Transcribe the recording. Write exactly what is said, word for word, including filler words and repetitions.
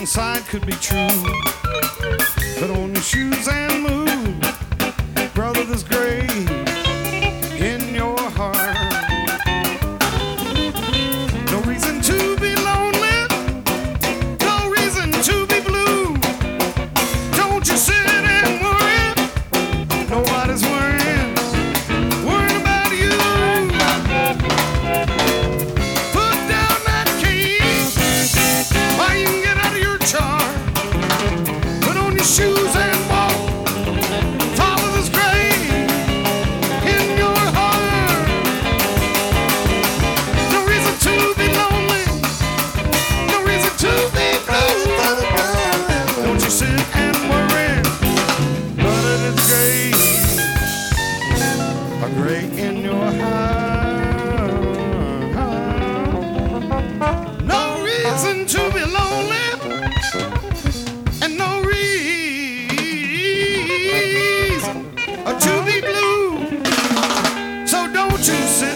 downside could be true. Put on your shoes and move, brother, there's gray in your heart. No reason to be lonely, no reason to be blue. Don't you sit and worry, nobody's worrying, worrying about you. Put down that key while you can get out of your char. Put on your shoes and walk, follow this grave in your heart. No reason to be lonely, no reason to be blue. Don't you sit and worry, but it is gray, a gray in your heart. No reason to be lonely, and no reason to be blue. So don't you sit